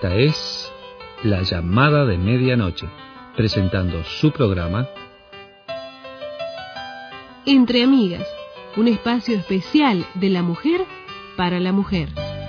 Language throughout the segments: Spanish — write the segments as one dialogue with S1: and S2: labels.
S1: Esta es La Llamada de Medianoche, presentando su programa
S2: Entre Amigas, un espacio especial de la mujer para la mujer.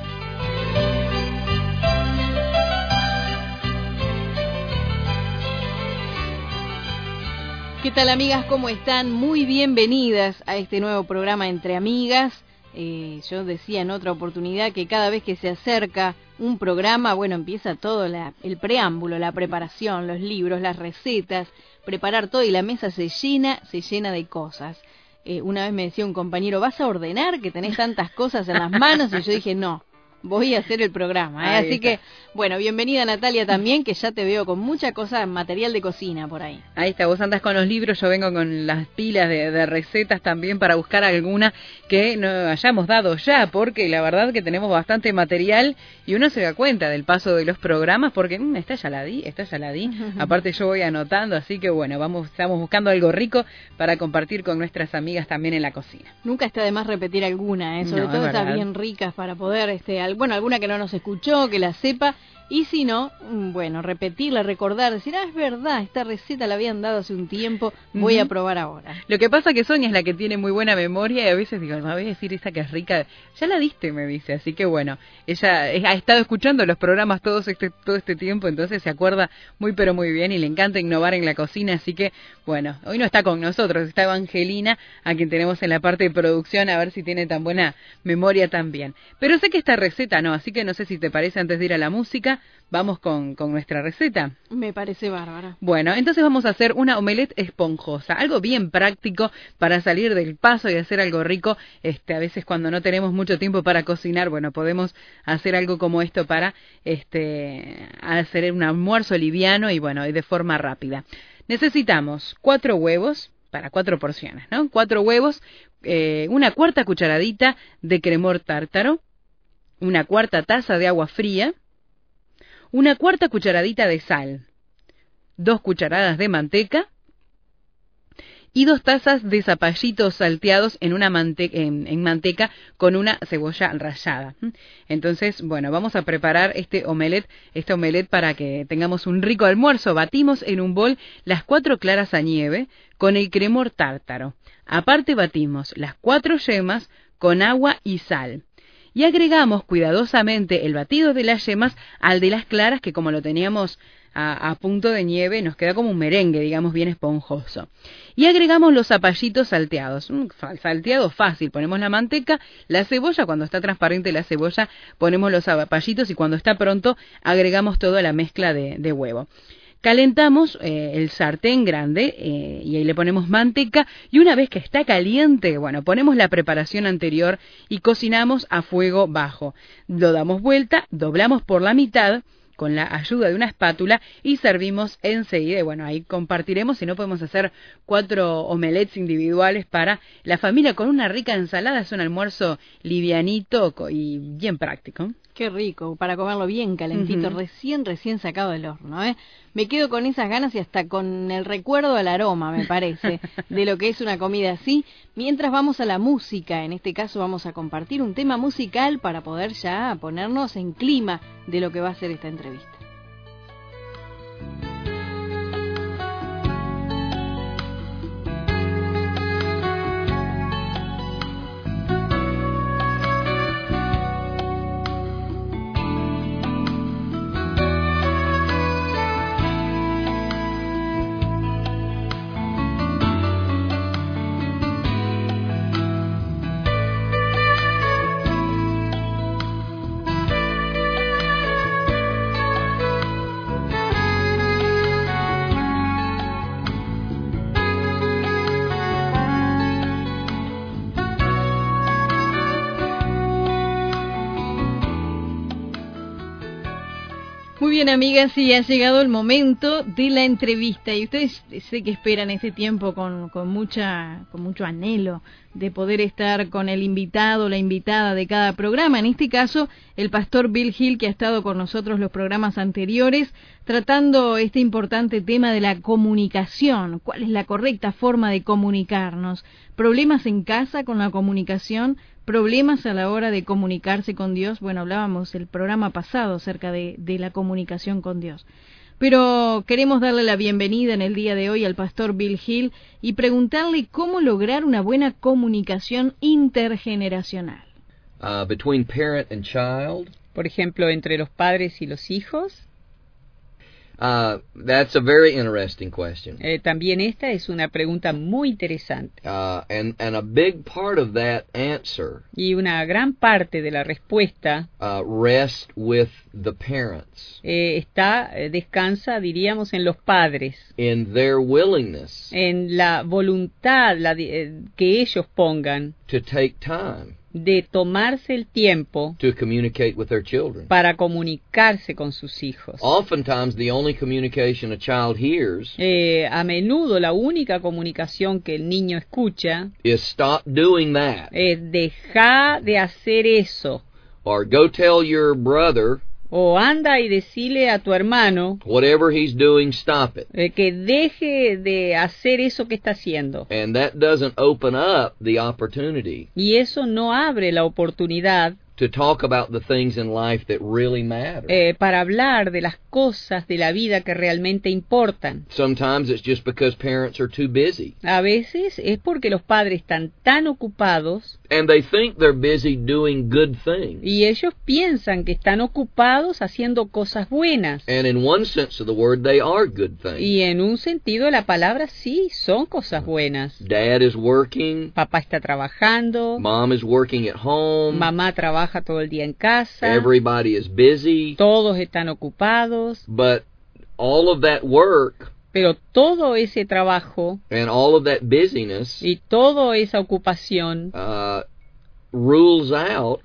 S2: ¿Qué tal, amigas? ¿Cómo están? Muy bienvenidas a este nuevo programa Entre Amigas. Yo decía en otra oportunidad que cada vez que se acerca un programa, bueno, empieza todo el preámbulo, la preparación, los libros, las recetas, preparar todo y la mesa se llena de cosas. Una vez me decía un compañero, ¿vas a ordenar que tenés tantas cosas en las manos? Y yo dije, no, voy a hacer el programa. Así que, bueno, bienvenida Natalia también, que ya te veo con mucha cosa, material de cocina por ahí.
S3: Ahí está, vos andás con los libros, yo vengo con las pilas de recetas también para buscar alguna que no hayamos dado ya, porque la verdad que tenemos bastante material y uno se da cuenta del paso de los programas, porque esta ya la di. Aparte yo voy anotando, así que bueno, estamos buscando algo rico para compartir con nuestras amigas también en la cocina.
S2: Nunca está de más repetir alguna, sobre todo esas bien ricas para poder, bueno, alguna que no nos escuchó, que la sepa, y si no, bueno, repetirla, recordar, decir, es verdad, esta receta la habían dado hace un tiempo, voy a probar ahora.
S3: Lo que pasa que Sonia es la que tiene muy buena memoria y a veces digo, me voy a decir esa que es rica, ya la diste, me dice, así que bueno, ella ha estado escuchando los programas todo este tiempo, entonces se acuerda muy pero muy bien y le encanta innovar en la cocina, así que bueno, hoy no está con nosotros, está Evangelina, a quien tenemos en la parte de producción, a ver si tiene tan buena memoria también. Pero sé que esta receta no, así que no sé si te parece antes de ir a la música, vamos con nuestra receta.
S2: Me parece bárbara.
S3: Bueno, entonces vamos a hacer una omelette esponjosa, algo bien práctico para salir del paso y hacer algo rico. A veces cuando no tenemos mucho tiempo para cocinar, bueno, podemos hacer algo como esto para hacer un almuerzo liviano y bueno, y de forma rápida. Necesitamos 4 huevos para 4 porciones, ¿no? 4 huevos, una cuarta cucharadita de cremor tártaro, una cuarta taza de agua fría, una cuarta cucharadita de sal, 2 cucharadas de manteca y 2 tazas de zapallitos salteados en manteca con una cebolla rallada. Entonces, bueno, vamos a preparar esta omelette para que tengamos un rico almuerzo. Batimos en un bol las 4 claras a nieve con el cremor tártaro. Aparte batimos las 4 yemas con agua y sal. Y agregamos cuidadosamente el batido de las yemas al de las claras, que como lo teníamos a punto de nieve, nos queda como un merengue, digamos, bien esponjoso. Y agregamos los zapallitos salteados. Salteado fácil, ponemos la manteca, la cebolla, cuando está transparente la cebolla, ponemos los zapallitos y cuando está pronto agregamos toda la mezcla de huevo. Calentamos el sartén grande y ahí le ponemos manteca y una vez que está caliente, bueno, ponemos la preparación anterior y cocinamos a fuego bajo. Lo damos vuelta, doblamos por la mitad con la ayuda de una espátula y servimos enseguida. Y bueno, ahí compartiremos, si no podemos hacer 4 omelettes individuales para la familia con una rica ensalada. Es un almuerzo livianito y bien práctico.
S2: Qué rico, para comerlo bien calentito, recién sacado del horno, ¿eh? Me quedo con esas ganas y hasta con el recuerdo al aroma, me parece, de lo que es una comida así. Mientras vamos a la música, en este caso vamos a compartir un tema musical para poder ya ponernos en clima de lo que va a ser esta entrevista. Muy bien, amigas, sí, ha llegado el momento de la entrevista y ustedes sé que esperan ese tiempo con mucho anhelo de poder estar con el invitado, la invitada de cada programa. En este caso, el pastor Bill Hill, que ha estado con nosotros los programas anteriores, tratando este importante tema de la comunicación. ¿Cuál es la correcta forma de comunicarnos? ¿Problemas en casa con la comunicación? ¿Problemas a la hora de comunicarse con Dios? Bueno, hablábamos el programa pasado acerca de la comunicación con Dios. Pero queremos darle la bienvenida en el día de hoy al pastor Bill Hill y preguntarle cómo lograr una buena comunicación intergeneracional.
S4: Between parent and child.
S3: Por ejemplo, entre los padres y los hijos.
S4: That's a very interesting question.
S3: También esta es una pregunta muy interesante.
S4: And a big part of that answer
S3: Y una gran parte de la respuesta
S4: rests with the parents
S3: descansa, diríamos, en los padres,
S4: in their willingness
S3: en la voluntad que ellos pongan
S4: to take time
S3: de tomarse el tiempo
S4: to communicate with their children.
S3: para comunicarse con sus hijos.
S4: Oftentimes, the only communication a child hears
S3: A menudo la única comunicación que el niño escucha
S4: is stop doing that,
S3: es deja de hacer eso,
S4: or go tell your brother
S3: o anda y decile a tu hermano
S4: whatever he's doing, stop it.
S3: que deje de hacer eso que está haciendo.
S4: And that doesn't open up the opportunity
S3: Y eso no abre la oportunidad
S4: to talk about the things in life that really matter.
S3: Para hablar de las cosas de la vida que realmente importan.
S4: Sometimes it's just because parents are too busy.
S3: A veces es porque los padres están tan ocupados
S4: And they think they're busy doing good things.
S3: y ellos piensan que están ocupados haciendo cosas buenas.
S4: And in one sense of the word, they are good things.
S3: Y en un sentido de la palabra sí, son cosas buenas.
S4: Dad is working.
S3: Papá está trabajando,
S4: Mom is working at home.
S3: mamá trabaja todo el día en casa,
S4: Everybody is busy.
S3: todos están ocupados,
S4: But all of that work
S3: pero todo ese trabajo
S4: and all of that busyness
S3: y toda esa ocupación
S4: rules out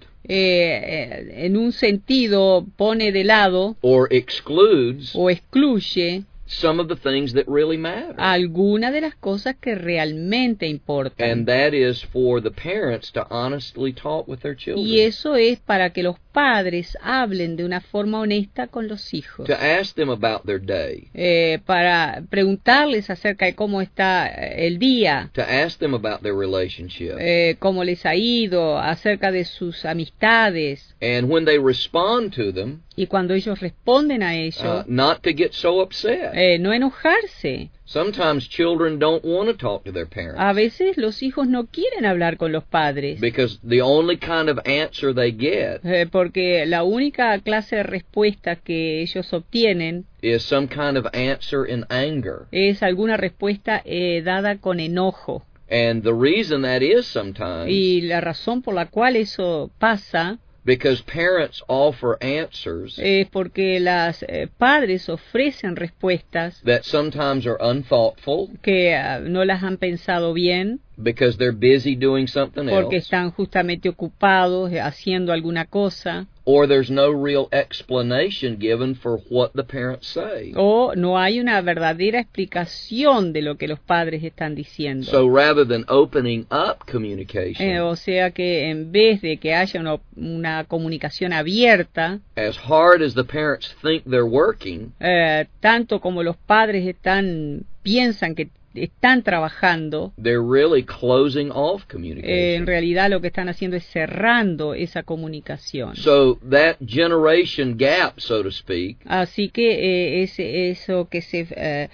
S3: en un sentido pone de lado
S4: or excludes
S3: o excluye
S4: some of the things that really matter.
S3: alguna de las cosas que realmente importan.
S4: And that is for the parents to honestly talk with their children.
S3: Y eso es para que los padres hablen de una forma honesta con los hijos.
S4: To ask them about their day.
S3: Para preguntarles acerca de cómo está el día,
S4: To ask them about their relationship.
S3: cómo les ha ido, acerca de sus amistades.
S4: And when they respond to them,
S3: Y cuando ellos responden a ello,
S4: not to get so upset.
S3: no enojarse.
S4: Sometimes children don't want to talk to their parents.
S3: A veces los hijos no quieren hablar con los padres.
S4: Because the only kind of answer they get
S3: Porque la única clase de respuesta que ellos obtienen
S4: is some kind of answer in anger.
S3: es alguna respuesta dada con enojo.
S4: And the reason that is sometimes
S3: Y la razón por la cual eso pasa
S4: because parents offer answers
S3: es porque los padres ofrecen respuestas
S4: that sometimes are unthoughtful
S3: que no las han pensado bien,
S4: because they're busy doing something
S3: porque
S4: else,
S3: están justamente ocupados haciendo alguna cosa,
S4: or there's no real explanation given for what the parents say.
S3: o no hay una verdadera explicación de lo que los padres están diciendo.
S4: So rather than opening up communication,
S3: O sea que en vez de que haya una comunicación abierta,
S4: as hard as the parents think they're working,
S3: tanto como los padres piensan que están trabajando,
S4: they're really closing off
S3: en
S4: communication.
S3: realidad lo que están haciendo es cerrando esa comunicación.
S4: So that generation gap, so to speak,
S3: Así que eso que se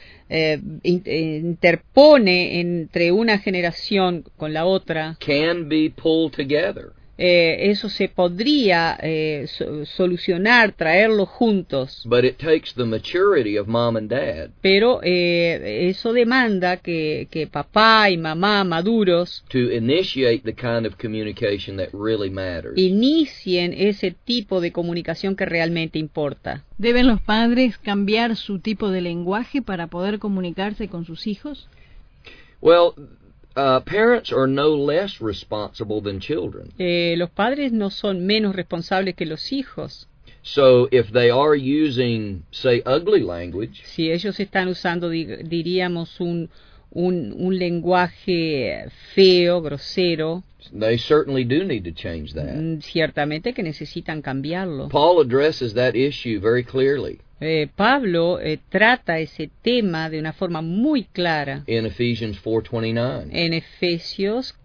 S3: interpone entre una generación con la otra,
S4: can be pulled together.
S3: eso se podría solucionar, traerlo juntos,
S4: But it takes the maturity of mom and dad
S3: pero eso demanda que papá y mamá maduros
S4: to initiate the kind of communication that really matters.
S3: inicien ese tipo de comunicación que realmente importa.
S2: ¿Deben los padres cambiar su tipo de lenguaje para poder comunicarse con sus hijos?
S4: Well, parents are no less responsible than children.
S3: Los padres no son menos responsables que los hijos.
S4: So if they are using, say, ugly language,
S3: Si ellos están usando, diríamos, un
S5: un lenguaje feo, grosero.
S4: They certainly do need to change that.
S5: Ciertamente que necesitan cambiarlo.
S4: Paul addresses that issue very clearly
S5: Pablo trata ese tema de una forma muy clara
S4: in Ephesians 4:29.
S5: en Efesios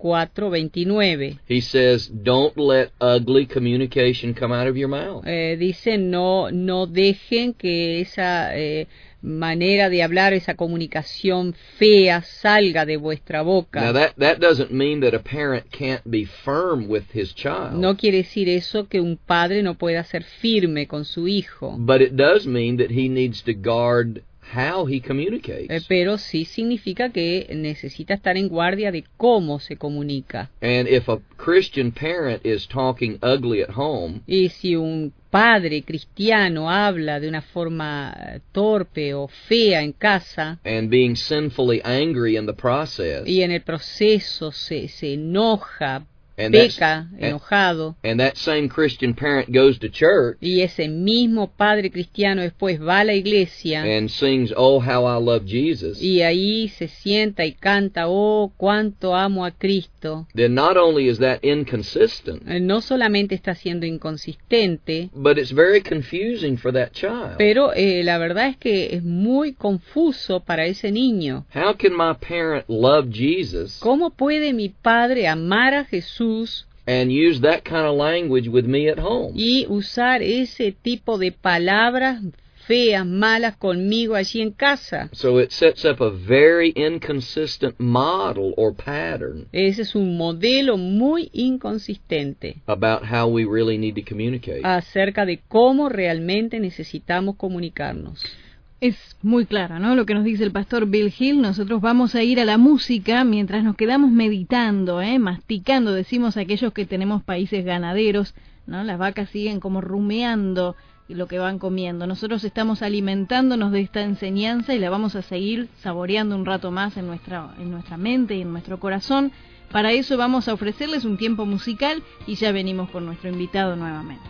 S5: 4:29.
S4: He says, "Don't let ugly communication come out of your mouth."
S5: Dice, no dejen que esa manera de hablar, esa comunicación fea salga de vuestra boca.
S4: Now that doesn't mean that a parent can't be firm with his child.
S5: No quiere decir eso que un padre no pueda ser firme con su hijo.
S4: But it does mean that he needs to guard how he communicates.
S5: Pero sí significa que necesita estar en guardia de cómo se comunica.
S4: And if a Christian parent is talking ugly at home,
S5: Y si un padre cristiano habla de una forma torpe o fea en casa,
S4: and being sinfully angry in the process,
S5: y en el proceso se enoja,
S4: and
S5: peca, enojado,
S4: and that same Christian parent goes to church
S5: y ese mismo padre cristiano después va a la iglesia
S4: and sings, "Oh, how I love Jesus,"
S5: y ahí se sienta y canta, oh, cuánto amo a Cristo,
S4: then not only is that inconsistent,
S5: no solamente está siendo inconsistente,
S4: but it's very confusing for that child.
S5: pero la verdad es que es muy confuso para ese niño.
S4: How can my parent love Jesus
S5: ¿Cómo puede mi padre amar a Jesús
S4: and use that kind of language with me at home?
S5: y usar ese tipo de palabras feas, malas conmigo allí en casa?
S4: So it sets up a very inconsistent model or pattern
S5: Ese es un modelo muy inconsistente
S4: about how we really need to communicate.
S5: acerca de cómo realmente necesitamos comunicarnos.
S2: Es muy clara, ¿no? Lo que nos dice el pastor Bill Hill. Nosotros vamos a ir a la música mientras nos quedamos meditando, masticando, decimos aquellos que tenemos países ganaderos, ¿no? Las vacas siguen como rumeando lo que van comiendo. Nosotros estamos alimentándonos de esta enseñanza y la vamos a seguir saboreando un rato más en nuestra mente y en nuestro corazón. Para eso vamos a ofrecerles un tiempo musical y ya venimos con nuestro invitado nuevamente.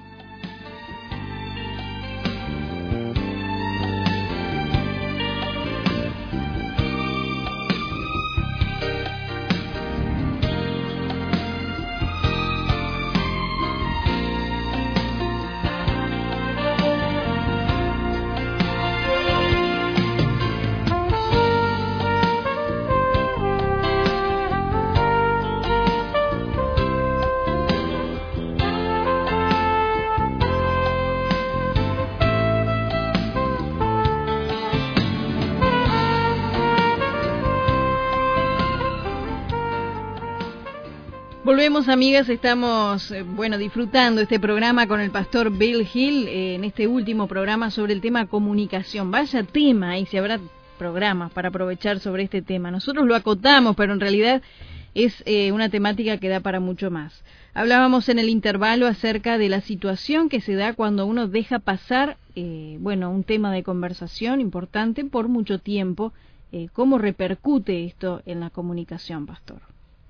S2: Volvemos, amigas, estamos disfrutando este programa con el pastor Bill Hill, en este último programa sobre el tema comunicación. Vaya tema, y si habrá programas para aprovechar sobre este tema. Nosotros lo acotamos, pero en realidad es una temática que da para mucho más. Hablábamos en el intervalo acerca de la situación que se da cuando uno deja pasar un tema de conversación importante por mucho tiempo. ¿Cómo repercute esto en la comunicación, pastor?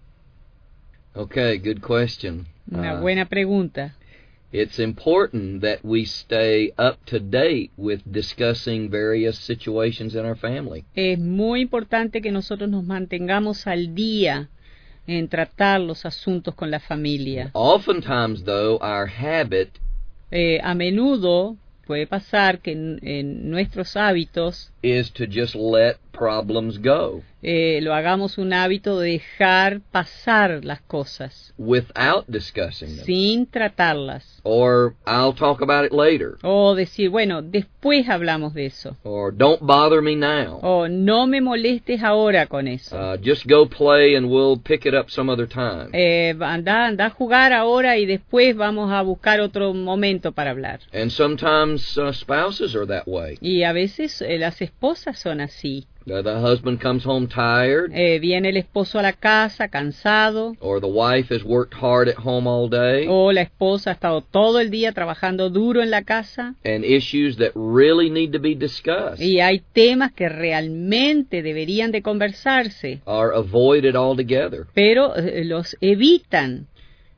S4: Okay, good question.
S5: Una buena pregunta.
S4: It's important that we stay up to date with discussing various situations in our family.
S5: Es muy importante que nosotros nos mantengamos al día en tratar los asuntos con la familia.
S4: Oftentimes, though, our habit
S5: a menudo puede pasar que en nuestros hábitos
S4: is to just let problems go
S5: lo hagamos un hábito de dejar pasar las cosas
S4: without discussing them.
S5: sin tratarlas.
S4: Or I'll talk about it later.
S5: O decir, bueno, después hablamos de eso.
S4: Or don't bother me now.
S5: O no me molestes ahora con eso.
S4: Just go play and we'll pick it up some other time.
S5: Anda a jugar ahora y después vamos a buscar otro momento para hablar.
S4: And sometimes spouses are that way.
S5: Y a veces las esposas son así.
S4: The husband comes home tired.
S5: Viene el esposo a la casa cansado.
S4: Or the wife has worked hard at home all day.
S5: O la esposa ha estado todo el día trabajando duro en la casa.
S4: And issues that really need to be discussed
S5: Y hay temas que realmente deberían de conversarse.
S4: are avoided altogether.
S5: Pero los evitan.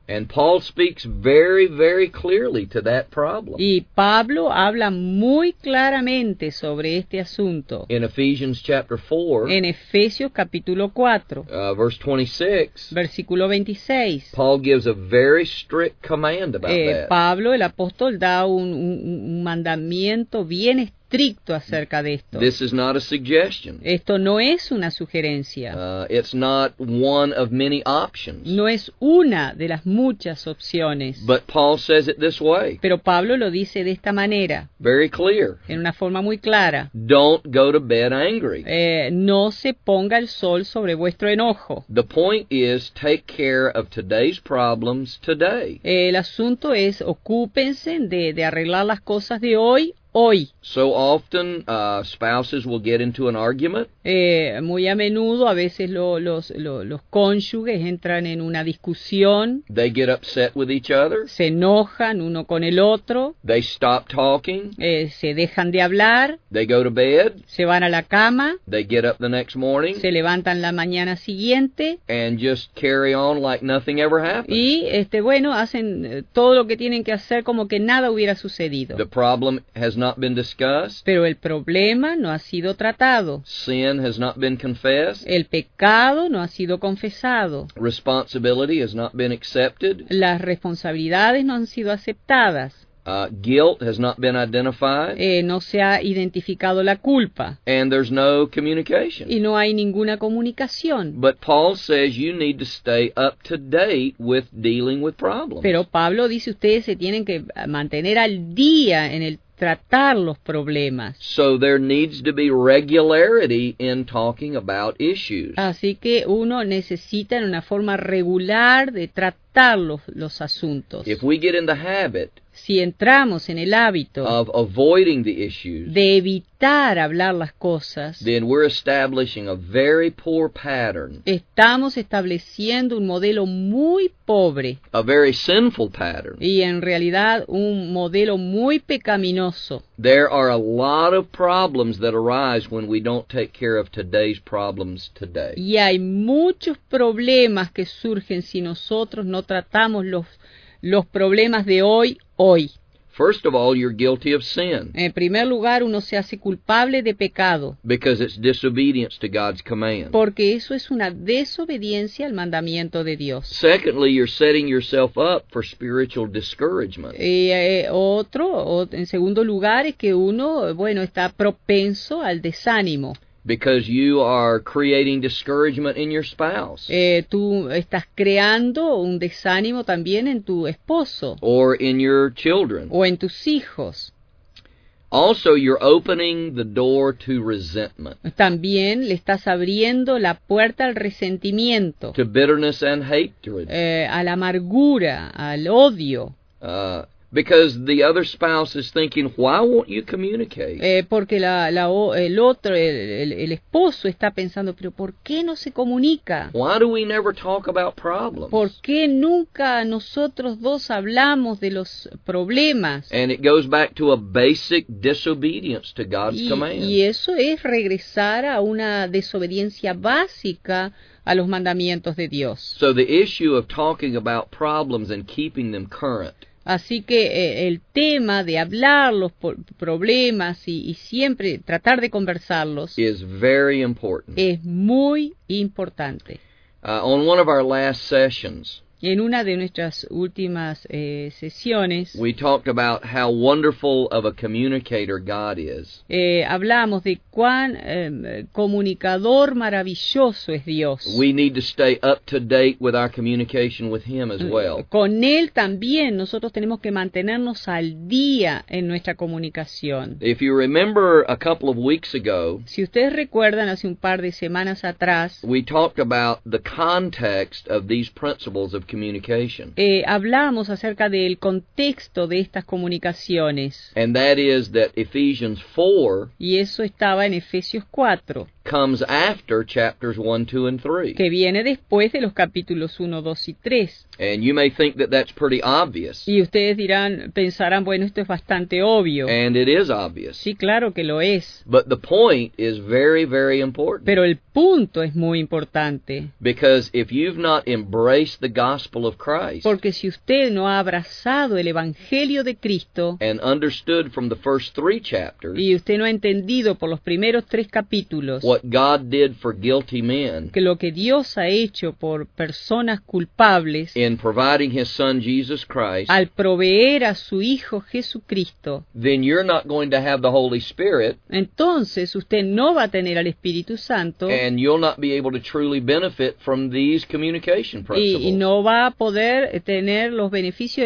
S4: And Paul speaks very, very clearly to that problem.
S5: Y Pablo habla muy claramente sobre este asunto.
S4: In Ephesians chapter 4,
S5: En Efesios capítulo 4,
S4: verse 26,
S5: versículo 26,
S4: Paul gives a very strict command about that.
S5: Pablo, el apóstol, da un mandamiento bien estricto acerca de esto.
S4: This is not a suggestion.
S5: Esto no es una sugerencia.
S4: It's not one of many options.
S5: No es una de las muchas opciones.
S4: But Paul says it this way.
S5: Pero Pablo lo dice de esta manera,
S4: Very clear.
S5: en una forma muy clara.
S4: Don't go to bed angry.
S5: No se ponga el sol sobre vuestro enojo.
S4: The point is, take care of today's problems today.
S5: El asunto es, ocúpense de arreglar las cosas de hoy.
S4: So often, spouses will get into an argument.
S5: Muy a menudo, a veces los cónyuges entran en una discusión,
S4: They get upset with each other.
S5: se enojan uno con el otro,
S4: They stop talking.
S5: se dejan de hablar,
S4: They go to bed.
S5: se van a la cama,
S4: They get up the next morning
S5: se levantan la mañana siguiente
S4: and just carry on like nothing ever happened.
S5: y hacen todo lo que tienen que hacer como que nada hubiera sucedido.
S4: The problem has not been discussed.
S5: Pero el problema no ha sido tratado.
S4: Sin has not been confessed.
S5: El pecado no ha sido confesado.
S4: Responsibility has not been accepted.
S5: Las responsabilidades no han sido aceptadas.
S4: Guilt has not been identified.
S5: No se ha identificado la culpa.
S4: And there's no communication.
S5: Y no hay ninguna comunicación.
S4: But Paul says you need to stay up to date with dealing with problems.
S5: Pero Pablo dice ustedes se tienen que mantener al día en el tratar los problemas.
S4: So there needs to be regularity in talking about issues.
S5: Así que uno necesita en una forma regular de tratar los asuntos.
S4: If we get in the habit
S5: Si entramos en el hábito
S4: of avoiding the issues,
S5: de evitar hablar las cosas,
S4: then we're establishing a very poor pattern,
S5: estamos estableciendo un modelo muy pobre
S4: a very sinful pattern.
S5: y en realidad un modelo muy pecaminoso.
S4: There are a lot of problems that arise when we don't take care of today's problems today.
S5: Y hay muchos problemas que surgen si nosotros no tratamos los problemas de hoy.
S4: First of all, you're guilty of sin
S5: En primer lugar, uno se hace culpable de pecado,
S4: because it's disobedience to God's command.
S5: porque eso es una desobediencia al mandamiento de Dios.
S4: Secondly, you're setting yourself up for spiritual discouragement.
S5: En segundo lugar, es que uno, está propenso al desánimo.
S4: Because you are creating discouragement in your spouse.
S5: Tú estás creando un desánimo también en tu esposo
S4: Or in your children.
S5: o en tus hijos.
S4: Also, you're opening the door to resentment,
S5: También le estás abriendo la puerta al resentimiento,
S4: to bitterness and hatred.
S5: a la amargura, al odio.
S4: Because the other spouse is thinking, why won't you communicate?
S5: Porque el esposo está pensando, pero ¿por qué no se comunica?
S4: Why do we never talk about problems?
S5: ¿Por qué nunca nosotros dos hablamos de los problemas?
S4: And it goes back to a basic disobedience to God's command.
S5: Y eso es regresar a una desobediencia básica a los mandamientos de Dios.
S4: So the issue of talking about problems and keeping them current
S5: Así que el tema de hablar los problemas y siempre tratar de conversarlos
S4: is very important.
S5: es muy importante.
S4: On one of our last sessions,
S5: En una de nuestras últimas sesiones
S4: we talked about how wonderful of a communicator God is.
S5: hablamos de cuán comunicador maravilloso es Dios.
S4: We need to stay up to date with our communication with Him as well.
S5: Con Él también nosotros tenemos que mantenernos al día en nuestra comunicación.
S4: If you remember a couple of weeks ago,
S5: Si ustedes recuerdan, hace un par de semanas atrás,
S4: we talked about the context of these principles of communication.
S5: hablamos acerca del contexto de estas comunicaciones.
S4: And that is that Ephesians 4
S5: Y eso estaba en Efesios 4.
S4: comes after chapters 1, 2, and 3.
S5: que viene después de los capítulos 1, 2 y 3.
S4: And you may think that that's pretty obvious.
S5: Y ustedes pensarán, bueno, esto es bastante obvio.
S4: And it is obvious.
S5: Sí, claro que lo es.
S4: But the point is very, very important.
S5: Pero el punto es muy importante.
S4: Because if you've not embraced the gospel of Christ
S5: Porque si usted no ha abrazado el Evangelio de Cristo
S4: and understood from the first 3 chapters
S5: y usted no ha entendido por los primeros 3 capítulos
S4: what God did for guilty men
S5: que lo que Dios ha hecho por personas culpables
S4: in providing His Son Jesus Christ,
S5: al proveer a su Hijo Jesucristo,
S4: then you're not going to have the Holy Spirit,
S5: entonces usted no va a tener al Espíritu Santo
S4: and you'll not be able to truly benefit from these communication principles.
S5: y no va a poder tener los beneficios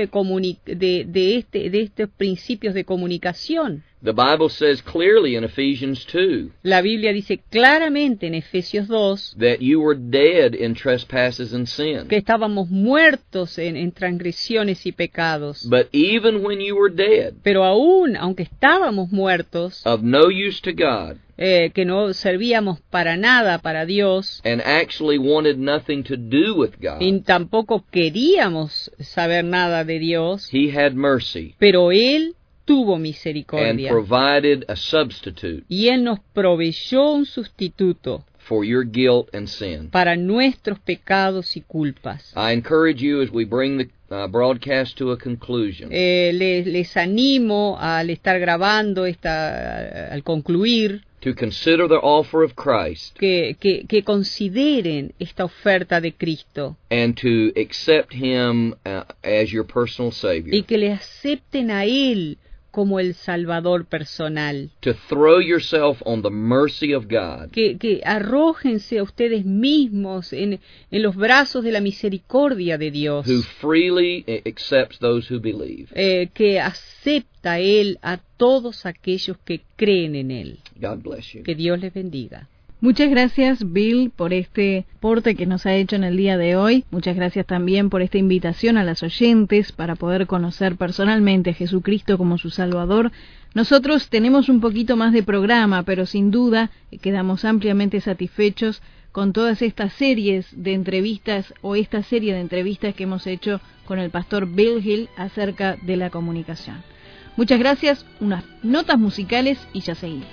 S5: de estos principios de comunicación.
S4: The Bible says clearly in Ephesians 2
S5: La Biblia dice claramente en Efesios 2
S4: that you were dead in trespasses and sin.
S5: que estábamos muertos en transgresiones y pecados.
S4: But even when you were dead,
S5: Pero aún, aunque estábamos muertos,
S4: of no use to God,
S5: que no servíamos para nada para Dios,
S4: and actually wanted nothing to do with God,
S5: y tampoco queríamos saber nada de Dios,
S4: He had mercy
S5: pero Él tuvo
S4: and
S5: misericordia.
S4: provided a substitute
S5: Y Él nos proveyó un sustituto
S4: for your guilt and sin.
S5: para nuestros pecados y culpas.
S4: I encourage you as we bring the broadcast to a conclusion
S5: Les animo al estar grabando al concluir
S4: to consider the offer of Christ
S5: que consideren esta oferta de Cristo
S4: and to accept Him as your personal
S5: y
S4: Savior.
S5: que le acepten a Él como el Salvador personal.
S4: To throw yourself on the mercy of God
S5: Que arrójense a ustedes mismos en los brazos de la misericordia de Dios,
S4: who freely accepts those who believe.
S5: que acepta Él a todos aquellos que creen en Él.
S4: God bless you.
S5: Que Dios les bendiga.
S2: Muchas gracias, Bill, por este aporte que nos ha hecho en el día de hoy. Muchas gracias también por esta invitación a las oyentes para poder conocer personalmente a Jesucristo como su Salvador. Nosotros tenemos un poquito más de programa, pero sin duda quedamos ampliamente satisfechos con todas estas series de entrevistas o esta serie de entrevistas que hemos hecho con el pastor Bill Hill acerca de la comunicación. Muchas gracias, unas notas musicales y ya seguimos.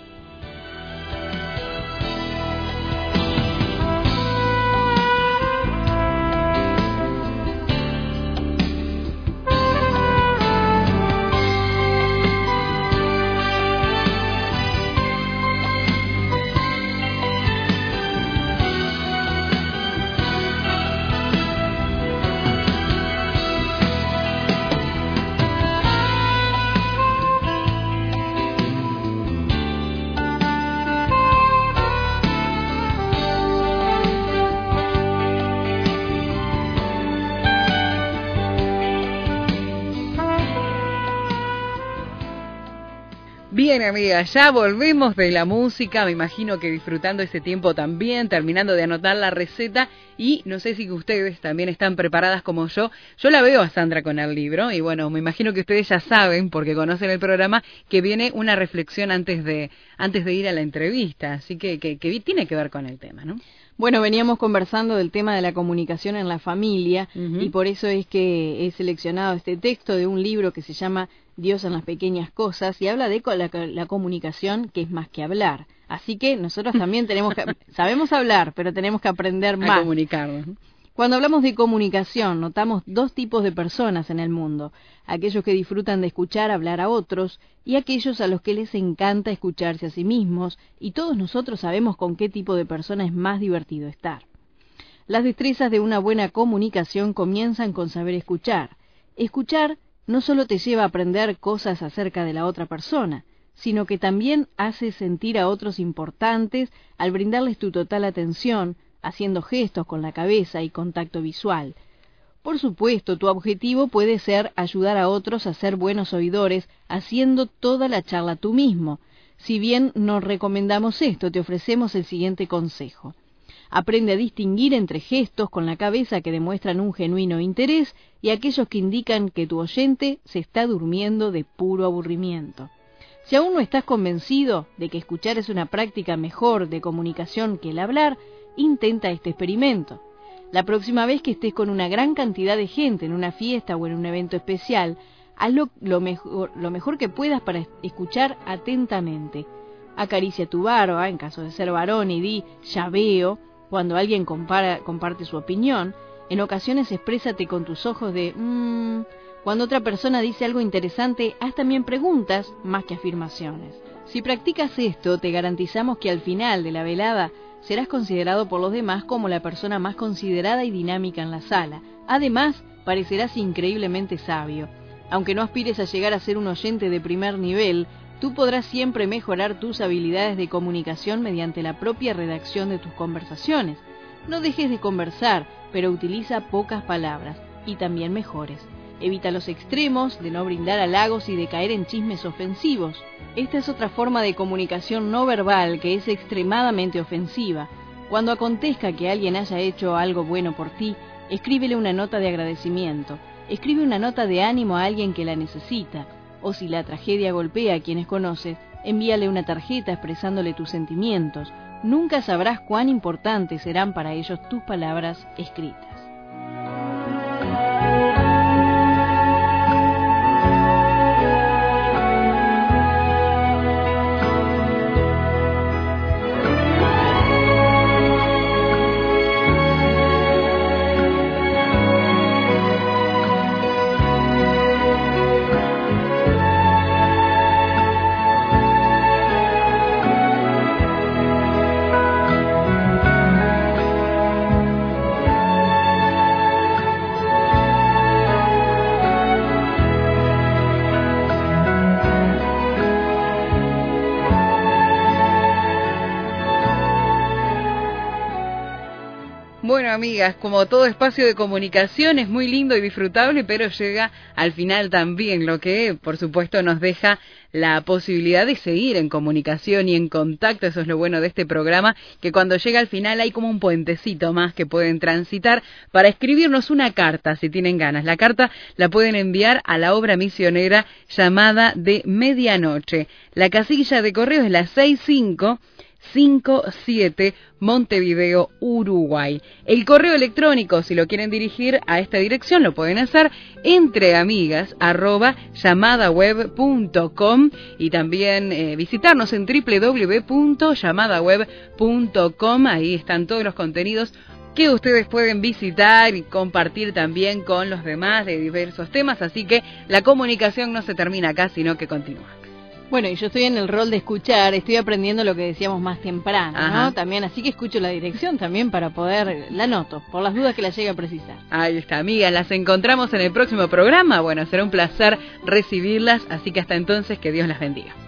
S3: Bien, amigas, ya volvemos de la música, me imagino que disfrutando ese tiempo también, terminando de anotar la receta, y no sé si ustedes también están preparadas como yo. Yo la veo a Sandra con el libro, y bueno, me imagino que ustedes ya saben, porque conocen el programa, que viene una reflexión antes de ir a la entrevista, así que tiene que ver con el tema, ¿no?
S2: Bueno, veníamos conversando del tema de la comunicación en la familia, y por eso es que he seleccionado este texto de un libro que se llama Dios en las pequeñas cosas, y habla de la comunicación, que es más que hablar. Así que nosotros también sabemos hablar, pero tenemos que aprender más.
S3: A comunicarnos.
S2: Cuando hablamos de comunicación, notamos dos tipos de personas en el mundo: aquellos que disfrutan de escuchar hablar a otros y aquellos a los que les encanta escucharse a sí mismos, y todos nosotros sabemos con qué tipo de persona es más divertido estar. Las destrezas de una buena comunicación comienzan con saber escuchar. Escuchar no solo te lleva a aprender cosas acerca de la otra persona, sino que también hace sentir a otros importantes al brindarles tu total atención, haciendo gestos con la cabeza y contacto visual. Por supuesto, tu objetivo puede ser ayudar a otros a ser buenos oidores, haciendo toda la charla tú mismo. Si bien no recomendamos esto, te ofrecemos el siguiente consejo. Aprende a distinguir entre gestos con la cabeza que demuestran un genuino interés y aquellos que indican que tu oyente se está durmiendo de puro aburrimiento. Si aún no estás convencido de que escuchar es una práctica mejor de comunicación que el hablar, intenta este experimento. La próxima vez que estés con una gran cantidad de gente en una fiesta o en un evento especial, haz lo mejor que puedas para escuchar atentamente. Acaricia tu barba, en caso de ser varón, y di "ya veo" cuando alguien comparte su opinión. En ocasiones exprésate con tus ojos de Cuando otra persona dice algo interesante, haz también preguntas más que afirmaciones. Si practicas esto, te garantizamos que al final de la velada serás considerado por los demás como la persona más considerada y dinámica en la sala. Además, parecerás increíblemente sabio. Aunque no aspires a llegar a ser un oyente de primer nivel, tú podrás siempre mejorar tus habilidades de comunicación mediante la propia redacción de tus conversaciones. No dejes de conversar, pero utiliza pocas palabras, y también mejores. Evita los extremos de no brindar halagos y de caer en chismes ofensivos. Esta es otra forma de comunicación no verbal que es extremadamente ofensiva. Cuando acontezca que alguien haya hecho algo bueno por ti, escríbele una nota de agradecimiento. Escribe una nota de ánimo a alguien que la necesita. O si la tragedia golpea a quienes conoces, envíale una tarjeta expresándole tus sentimientos. Nunca sabrás cuán importantes serán para ellos tus palabras escritas.
S3: Bueno, amigas, como todo espacio de comunicación es muy lindo y disfrutable, pero llega al final también, lo que por supuesto nos deja la posibilidad de seguir en comunicación y en contacto. Eso es lo bueno de este programa, que cuando llega al final hay como un puentecito más que pueden transitar para escribirnos una carta, si tienen ganas. La carta la pueden enviar a la obra misionera Llamada de Medianoche. La casilla de correo es la 6557, Montevideo, Uruguay. El correo electrónico, si lo quieren dirigir a esta dirección, lo pueden hacer entreamigas@llamadaweb.com y también visitarnos en www.llamadaweb.com. Ahí están todos los contenidos que ustedes pueden visitar y compartir también con los demás de diversos temas, así que la comunicación no se termina acá, sino que continúa.
S2: Bueno, y yo estoy en el rol de escuchar, estoy aprendiendo lo que decíamos más temprano, ¿no? También, así que escucho la dirección también para poder, la anoto, por las dudas que la llegue a precisar.
S3: Ahí está, amigas, las encontramos en el próximo programa. Bueno, será un placer recibirlas, así que hasta entonces, que Dios las bendiga.